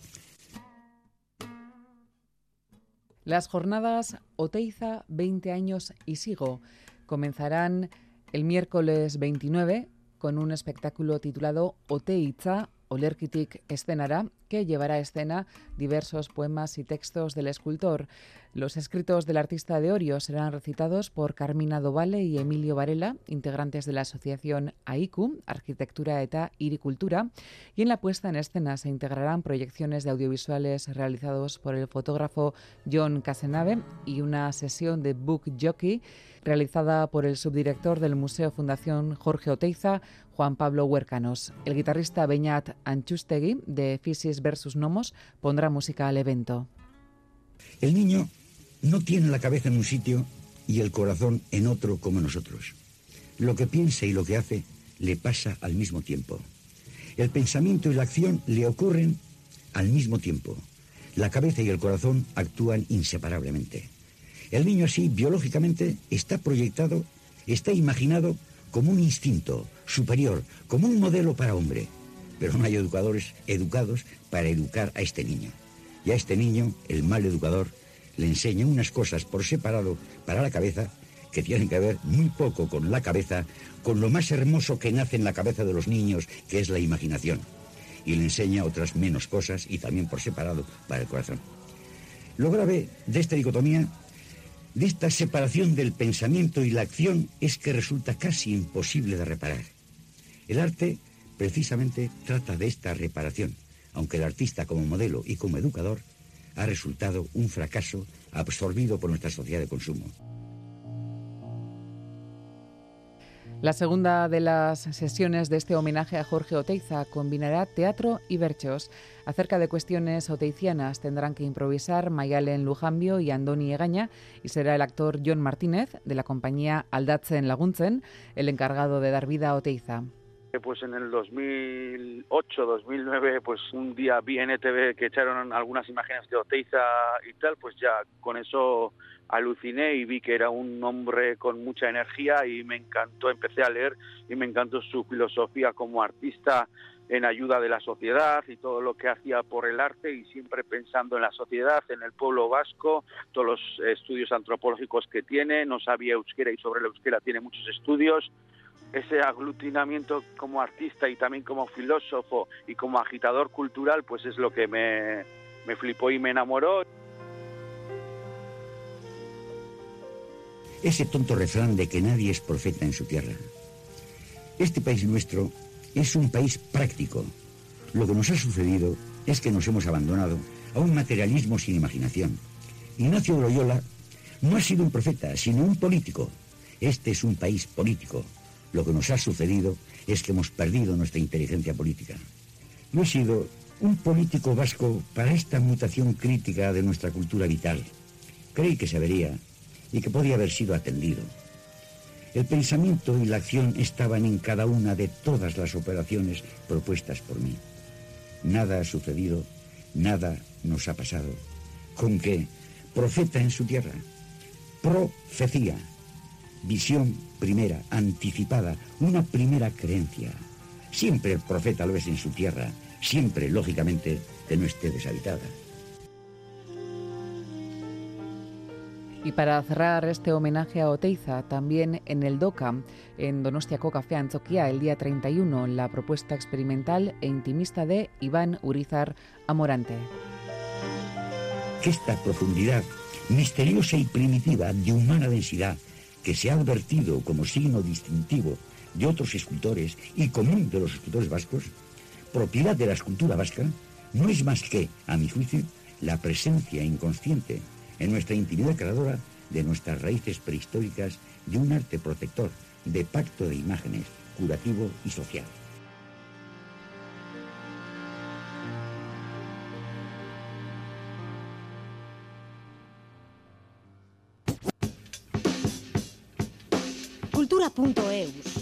Las jornadas Oteiza, 20 años y sigo comenzarán el miércoles 29 con un espectáculo titulado Oteitza, Olerkitik escenara, que llevará a escena diversos poemas y textos del escultor. Los escritos del artista de Orio serán recitados por Carmina Dovale y Emilio Varela, integrantes de la asociación AICU, Arquitectura eta Hiricultura, y en la puesta en escena se integrarán proyecciones de audiovisuales realizados por el fotógrafo John Casenave y una sesión de book jockey realizada por el subdirector del Museo Fundación Jorge Oteiza, Juan Pablo Huércanos. El guitarrista Beñat Antxustegui, de Physis versus Nomos, pondrá música al evento. El niño no tiene la cabeza en un sitio y el corazón en otro como nosotros. Lo que piensa y lo que hace le pasa al mismo tiempo. El pensamiento y la acción le ocurren al mismo tiempo. La cabeza y el corazón actúan inseparablemente. El niño así, biológicamente, está proyectado, está imaginado como un instinto superior, como un modelo para hombre. Pero no hay educadores educados para educar a este niño. Y a este niño, el mal educador, le enseña unas cosas por separado para la cabeza que tienen que ver muy poco con la cabeza, con lo más hermoso que nace en la cabeza de los niños, que es la imaginación. Y le enseña otras menos cosas y también por separado para el corazón. Lo grave de esta dicotomía, de esta separación del pensamiento y la acción, es que resulta casi imposible de reparar. El arte, precisamente, trata de esta reparación, aunque el artista como modelo y como educador ha resultado un fracaso absorbido por nuestra sociedad de consumo. La segunda de las sesiones de este homenaje a Jorge Oteiza combinará teatro y berchos. Acerca de cuestiones oteicianas tendrán que improvisar Maialen Lujambio y Andoni Egaña, y será el actor Jon Martínez, de la compañía Aldatzen Laguntzen, el encargado de dar vida a Oteiza. Pues en el 2008-2009, pues un día vi en ETV que echaron algunas imágenes de Oteiza y tal, pues ya con eso aluciné y vi que era un hombre con mucha energía y me encantó, empecé a leer y me encantó su filosofía como artista en ayuda de la sociedad y todo lo que hacía por el arte y siempre pensando en la sociedad, en el pueblo vasco, todos los estudios antropológicos que tiene, no sabía euskera y sobre la euskera tiene muchos estudios. Ese aglutinamiento como artista y también como filósofo y como agitador cultural, pues es lo que me flipó y me enamoró. Ese tonto refrán de que nadie es profeta en su tierra. Este país nuestro es un país práctico. Lo que nos ha sucedido es que nos hemos abandonado a un materialismo sin imaginación. Ignacio de Loyola no ha sido un profeta, sino un político. Este es un país político. Lo que nos ha sucedido es que hemos perdido nuestra inteligencia política. Yo he sido un político vasco para esta mutación crítica de nuestra cultura vital. Creí que se vería y que podía haber sido atendido. El pensamiento y la acción estaban en cada una de todas las operaciones propuestas por mí. Nada ha sucedido, nada nos ha pasado. ¿Con qué? Profeta en su tierra. Profecía. Visión primera, anticipada, una primera creencia. Siempre el profeta lo es en su tierra, siempre, lógicamente, que no esté deshabitada. Y para cerrar este homenaje a Oteiza, también en el DOCA, en Donostiako Café Antzokia, el día 31, la propuesta experimental e intimista de Iván Urizar Amorante. Esta profundidad misteriosa y primitiva de humana densidad que se ha advertido como signo distintivo de otros escultores y común de los escultores vascos, propiedad de la escultura vasca, no es más que, a mi juicio, la presencia inconsciente en nuestra intimidad creadora de nuestras raíces prehistóricas de un arte protector, de pacto de imágenes, curativo y social. Cultura.eus.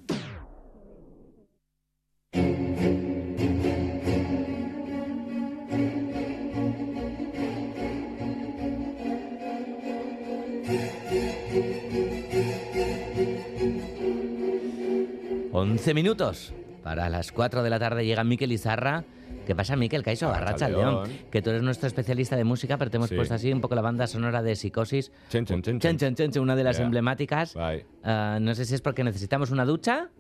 Minutos para las 4 de la tarde llega Mikel Izarra. ¿Qué pasa, Mikel? Kaixo, Arratsaldeon. Que tú eres nuestro especialista de música, pero te hemos puesto así un poco la banda sonora de Psicosis. Chen, una de las emblemáticas. No sé si es porque necesitamos una ducha.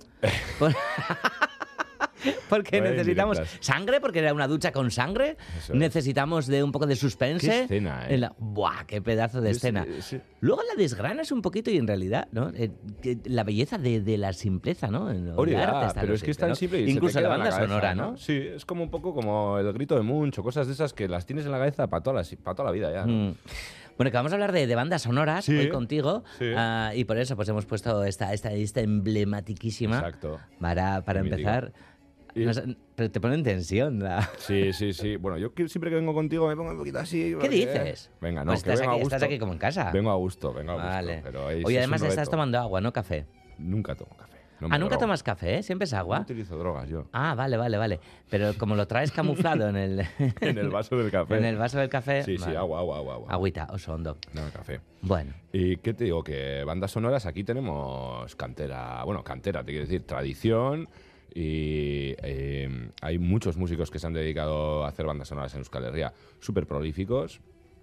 Porque necesitamos sangre, porque era una ducha con sangre. Necesitamos de un poco de suspense. Qué escena, ¡Buah! ¡Qué pedazo de escena! Sí. Luego la desgranas un poquito y en realidad, ¿no? La belleza de la simpleza, ¿no? Pero es que es tan simple y incluso se te queda la banda sonora, ¿no? Sí, es como un poco como el grito de Munch o cosas de esas que las tienes en la cabeza para toda la vida ya, ¿no? Bueno, que vamos a hablar de bandas sonoras hoy contigo y por eso pues hemos puesto esta emblematiquísima para empezar. Pero te pone en tensión. Sí. Bueno, yo siempre que vengo contigo me pongo un poquito así. ¿Qué dices? Venga, no, pues que vengo a gusto. Estás aquí como en casa. Vengo a gusto. Vale. Pero oye, además estás tomando agua, ¿no café? Nunca tomo café. ¿Nunca tomas café? ¿Siempre es agua? No utilizo drogas yo. Ah, vale. Pero como lo traes camuflado en el... en el vaso del café. En el vaso del café. Sí, vale. agua. Agüita, oso hondo. No, café. Bueno. ¿Y qué te digo? Que bandas sonoras aquí tenemos cantera. Bueno, cantera, te quiero decir, tradición. Y hay muchos músicos que se han dedicado a hacer bandas sonoras en Euskal Herria, súper prolíficos.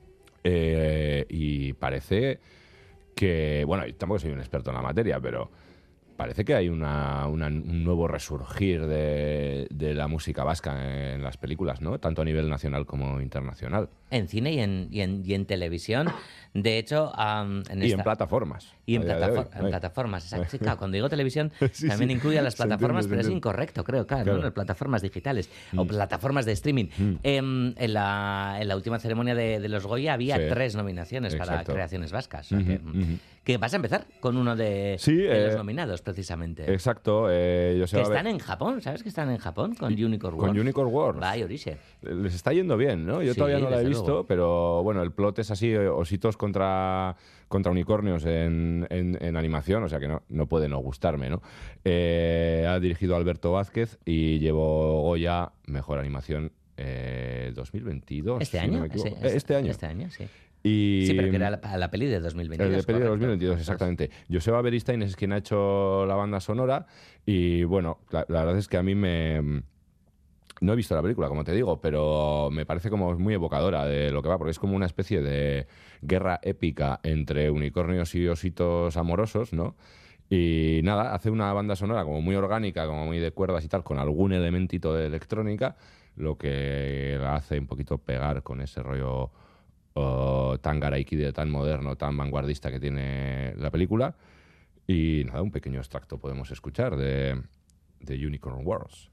Y parece que... Bueno, tampoco soy un experto en la materia, pero... Parece que hay un nuevo resurgir de la música vasca en las películas, ¿no? Tanto a nivel nacional como internacional. En cine y en televisión. De hecho... en plataformas. Y en plataformas, exacto. Sí, claro, cuando digo televisión también incluye a las plataformas, pero es incorrecto, creo, claro. ¿no? Las plataformas digitales o plataformas de streaming. En la última ceremonia de los Goya había 3 nominaciones para creaciones vascas. O sea que vas a empezar con uno de los nominados, precisamente. Exacto. Que están en Japón, ¿sabes que están en Japón? Con Unicorn Wars. Con Unicorn Wars. Vaya, Orixe. Les está yendo bien, ¿no? Yo todavía no la he visto, pero bueno, el plot es así, ositos contra unicornios en animación, o sea que no puede no gustarme, ¿no? Ha dirigido Alberto Vázquez y llevó Goya Mejor Animación 2022. ¿Este año? No me equivoco. Este año. Este año, sí. Sí, pero que era la peli de 2022. La peli de 2022, exactamente. Joseba Beristain es quien ha hecho la banda sonora y, bueno, la verdad es que a mí no he visto la película, como te digo, pero me parece como muy evocadora de lo que va, porque es como una especie de guerra épica entre unicornios y ositos amorosos, ¿no? Y nada, hace una banda sonora como muy orgánica, como muy de cuerdas y tal, con algún elementito de electrónica, lo que la hace un poquito pegar con ese rollo tan garaikide, tan moderno, tan vanguardista que tiene la película. Y nada, un pequeño extracto podemos escuchar de Unicorn Wars.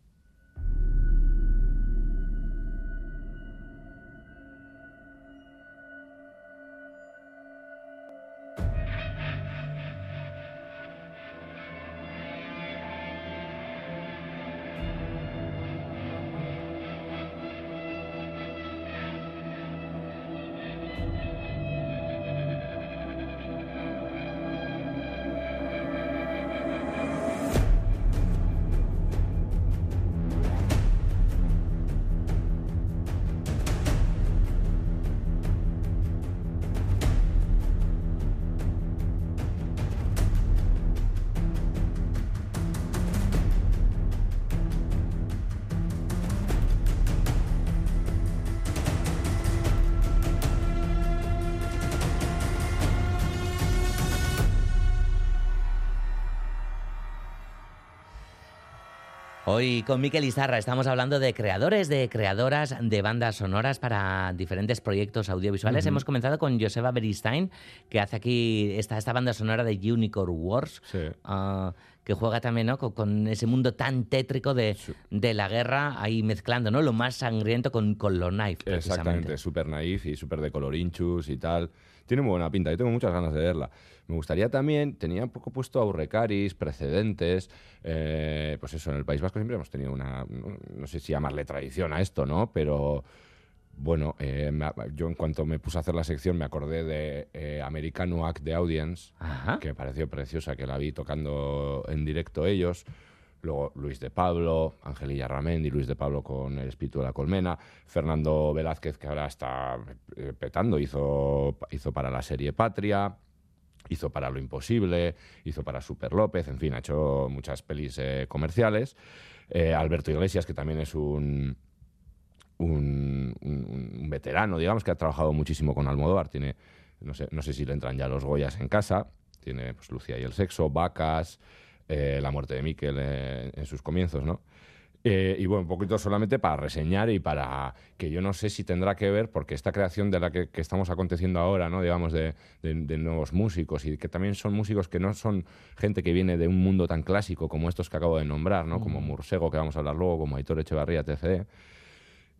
Hoy con Mikel Izarra estamos hablando de creadores, de creadoras de bandas sonoras para diferentes proyectos audiovisuales. Hemos comenzado con Joseba Beristain, que hace aquí esta banda sonora de Unicorn Wars, que juega también, ¿no? con ese mundo tan tétrico de la guerra, ahí mezclando, ¿no? Lo más sangriento con lo naif, precisamente. Exactamente, súper naif y súper de colorinchus y tal. Tiene muy buena pinta, yo tengo muchas ganas de verla. Me gustaría también, tenía un poco puesto Aurrecaris, Precedentes, pues eso, en el País Vasco siempre hemos tenido no sé si llamarle tradición a esto, ¿no? Pero bueno, yo en cuanto me puse a hacer la sección me acordé de American Act the Audience, que me pareció preciosa, que la vi tocando en directo ellos. Luego Luis de Pablo, Angelilla Ramendi, Luis de Pablo con El Espíritu de la Colmena, Fernando Velázquez, que ahora está petando, hizo para la serie Patria, hizo para Lo Imposible, hizo para Super López, en fin, ha hecho muchas pelis comerciales. Alberto Iglesias, que también es un veterano, digamos, que ha trabajado muchísimo con Almodóvar, tiene, no sé si le entran ya los Goyas en casa, tiene pues Lucía y el sexo, Vacas, La muerte de Miquel en sus comienzos, ¿no? Y bueno, un poquito solamente para reseñar y para que yo no sé si tendrá que ver, porque esta creación de la que estamos aconteciendo ahora, ¿no? Digamos, de nuevos músicos, y que también son músicos que no son gente que viene de un mundo tan clásico como estos que acabo de nombrar, ¿no? Como Mursego, que vamos a hablar luego, como Aitor Echevarría, etc.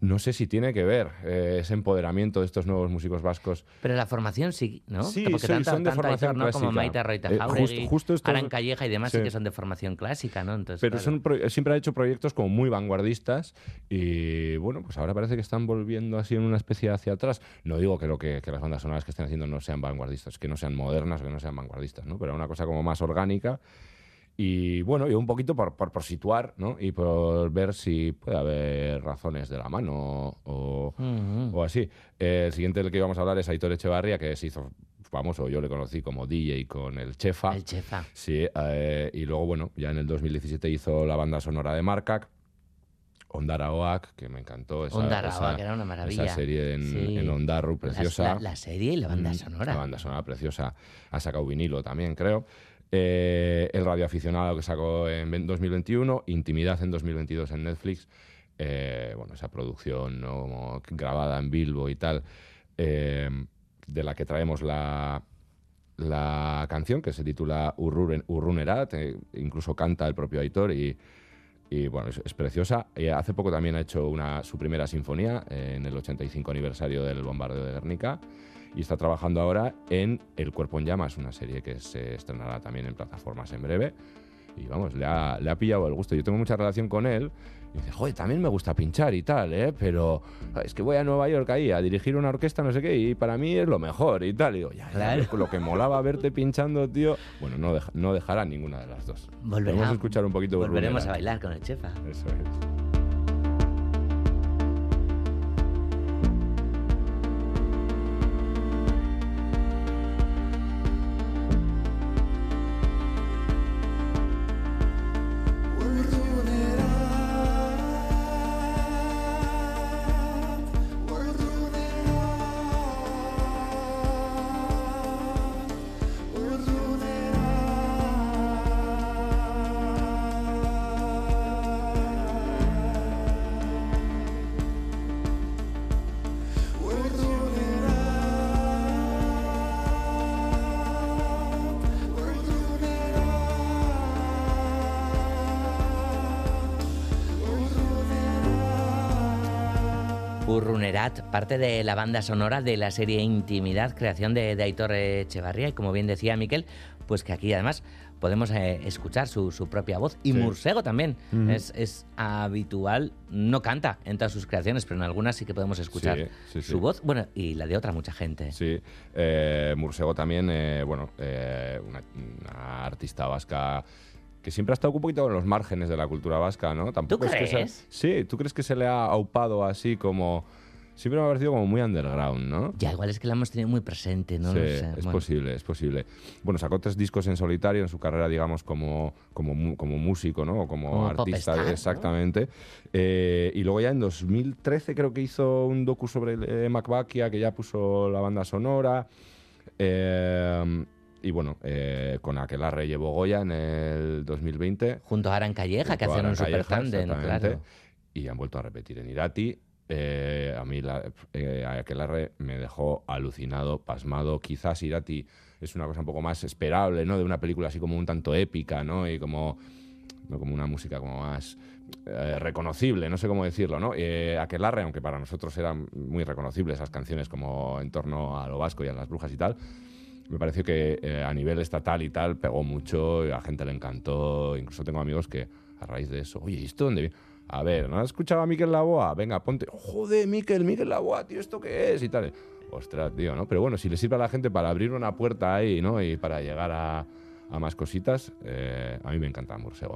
no sé si tiene que ver ese empoderamiento de estos nuevos músicos vascos. Pero la formación sí, ¿no? Sí, porque son de formación Aitor, ¿no? clásica. Como Maite Roita Jauregui, justo estos, Aran Calleja y demás, sí sí que son de formación clásica, ¿no? Entonces, pero claro, siempre ha hecho proyectos como muy vanguardistas y bueno, pues ahora parece que están volviendo así en una especie hacia atrás. No digo que las bandas sonoras que estén haciendo no sean vanguardistas, que no sean modernas o que no sean vanguardistas, ¿no? Pero una cosa como más orgánica. Y bueno, y un poquito por situar, ¿no? Y por ver si puede haber razones de la mano o así. El siguiente del que íbamos a hablar es Aitor Echevarría, que se hizo famoso, yo le conocí como DJ con el Chefa. El Chefa. Sí, y luego, bueno, ya en el 2017 hizo la banda sonora de Markak, Ondaraoak, que me encantó. Ondaraoak, que era una maravilla. Esa serie en Ondarru, preciosa. La serie y la banda sonora. La banda sonora preciosa. Ha sacado vinilo también, creo. El radioaficionado que sacó en 2021, Intimidad en 2022 en Netflix, bueno, esa producción, ¿no? Grabada en Bilbo y tal, de la que traemos la canción, que se titula Urrunerat, incluso canta el propio Aitor y bueno, es preciosa. Hace poco también ha hecho su primera sinfonía en el 85 aniversario del bombardeo de Guernica. Y está trabajando ahora en El cuerpo en llamas, una serie que se estrenará también en plataformas en breve. Y vamos, le ha pillado el gusto. Yo tengo mucha relación con él. Y dice, joder, también me gusta pinchar y tal, pero es que voy a Nueva York ahí a dirigir una orquesta, no sé qué, y para mí es lo mejor y tal. Y digo, ya, lo que molaba verte pinchando, tío. Bueno, no dejará ninguna de las dos. Vamos a escuchar un poquito. Volveremos a bailar con el Chefa. Eso es. Urrunerat, parte de la banda sonora de la serie Intimidad, creación de Aitor Echevarría, y como bien decía Miquel, pues que aquí además podemos escuchar su propia voz. Y sí. Mursego también es habitual, no canta en todas sus creaciones, pero en algunas sí que podemos escuchar su voz, bueno, y la de otra mucha gente. Sí, Mursego también, una artista vasca que siempre ha estado un poquito en los márgenes de la cultura vasca, ¿no? Tampoco. ¿Tú crees? Sí, ¿tú crees que se le ha aupado así como...? Siempre me ha parecido como muy underground, ¿no? Ya, igual es que la hemos tenido muy presente, ¿no? Sí, no sé. Es posible, es posible. Bueno, sacó 3 discos en solitario en su carrera, digamos, como músico, ¿no? O como artista, popstar, exactamente. ¿No? Y luego ya en 2013 creo que hizo un docu sobre Macbakia, que ya puso la banda sonora. Y bueno, con Aquelarre llevó Goya en el 2020. Junto a Aran Calleja, que hacen un super tándem, claro. Y han vuelto a repetir en Irati. A mí Aquelarre me dejó alucinado, pasmado. Quizás Irati es una cosa un poco más esperable, ¿no? De una película así como un tanto épica, ¿no? Y como una música como más reconocible, no sé cómo decirlo, ¿no? Aquelarre, aunque para nosotros eran muy reconocibles esas canciones como en torno a lo vasco y a las brujas y tal, me pareció que a nivel estatal y tal pegó mucho, y a la gente le encantó. Incluso tengo amigos que a raíz de eso, oye, ¿esto dónde viene? A ver, ¿no has escuchado a Miquel Laboa? Venga, ponte. Joder, Miquel Laboa, tío, ¿esto qué es? Y tal. Ostras, tío, ¿no? Pero bueno, si le sirve a la gente para abrir una puerta ahí, ¿no? Y para llegar a más cositas, a mí me encanta Mursego.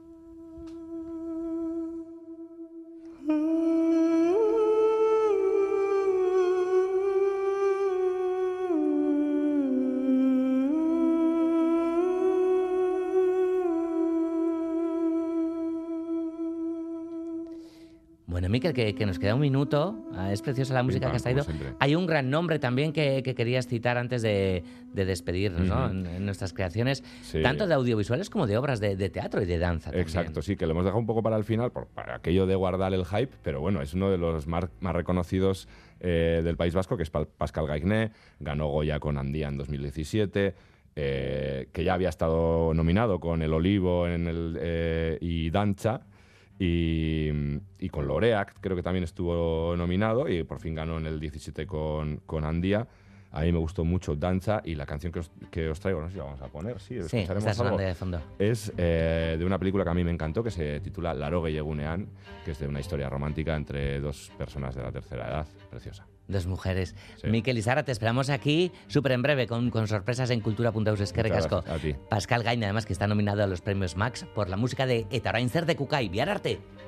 Bueno, Miquel, que nos queda un minuto. Es preciosa la música que has traído. Hay un gran nombre también que querías citar antes de despedirnos, ¿no? En nuestras creaciones, tanto de audiovisuales como de obras de teatro y de danza también. Exacto, sí, que lo hemos dejado un poco para el final, para aquello de guardar el hype, pero bueno, es uno de los más reconocidos del País Vasco, que es Pascal Gaigné. Ganó Goya con Andía en 2017, que ya había estado nominado con El Olivo y Dancha. Y con Loreac creo que también estuvo nominado y por fin ganó en el 17 con Andía. A mí me gustó mucho Danza y la canción que os traigo, no sé si la vamos a poner, sí, está sonando de fondo. Es de una película que a mí me encantó, que se titula Laroge y Egunean, que es de una historia romántica entre dos personas de la tercera edad, preciosa. Dos mujeres. Sí. Miquel y Sara, te esperamos aquí súper en breve con sorpresas en Kultura.eus. Eskerrik asko. A ti. Pascal Gain, además, que está nominado a los premios Max por la música de Eta orain zer de Kukai. Bihar arte.